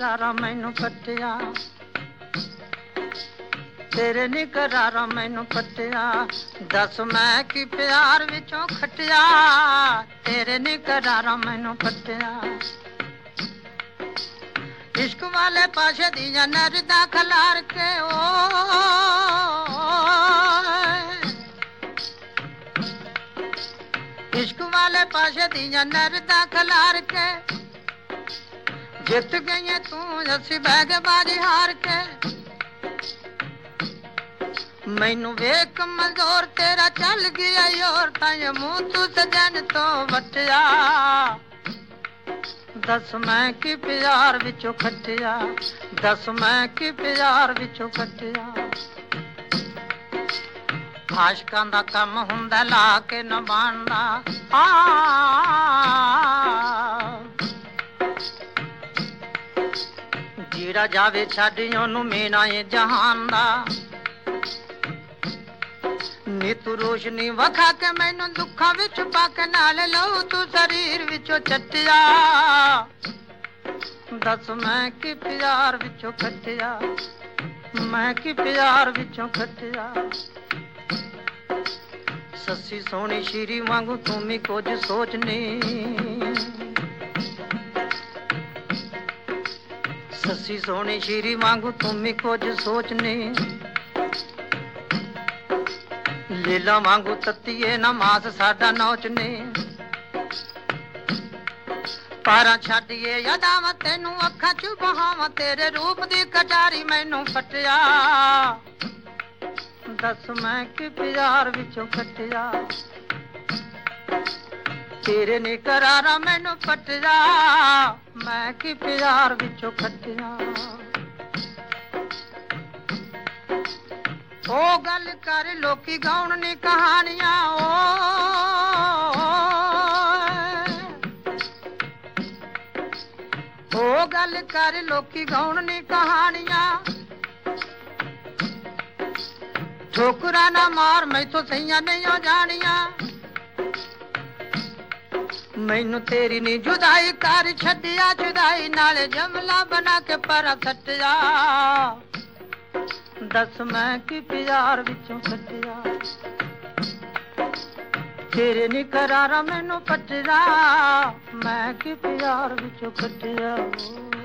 करारा मैनू पट्टिया तेरे नी करारा मैनू पट्टिया दस मैं की प्यार विचों खटिया तेरे नी करारा मैनू पट्टिया इश्क वाले पाशे दिया नरदा खलार के ओ इश्क वाले पाशे दिया नरदा खलार के जित गई तू असी बैग बाजी हार के मैनू वेख मजोर तेरा चल गया योर ताए मुंह तू सजन तो वटिया दस मैं की प्यार विचों खटिया दस मैं की प्यार विचों खटिया आशकां दा कम हुंदा ला के न बांदा जीड़ा जावे छड्ड ओनू मीना ए जहान दा नी तू रोशनी वखा के मैनू दुखा विच पाके नाल लऊ तू शरीर विचों चटिया दस मैं की प्यार विचों खटिया मैं की प्यार विचों खटिया सस्सी सोहनी श्री वांगू तू भी कुछ सोचनी सस्सी सोहनी श्री वांगू तू भी कुछ सोचनी लीला वांगू तत्तीए न मास साडा नौचने पारा छड्डिए यादां तेनू अखां च बहावां तेरे रूप दी कटारी मैनू फटिया दस मैं की प्यार विचों खटिया तेरे नी करारा मैनू फटिया मैं की प्यार विचों खटिया ओ गल कर लोकी गाउण नी कहानियां ओ गल कर लोकी गाउण नी कहानियां ठोकरा ना मार मैं तो सैया नहीं हो जानिया मैनू तेरी नी जुदाई कर छड्डिया जुदाई नाले जमला बना के पर सटिया दस मैं की प्यार विचों खटिया तेरे नी करारा मैनू पटिया मैं की प्यार विचों खटिया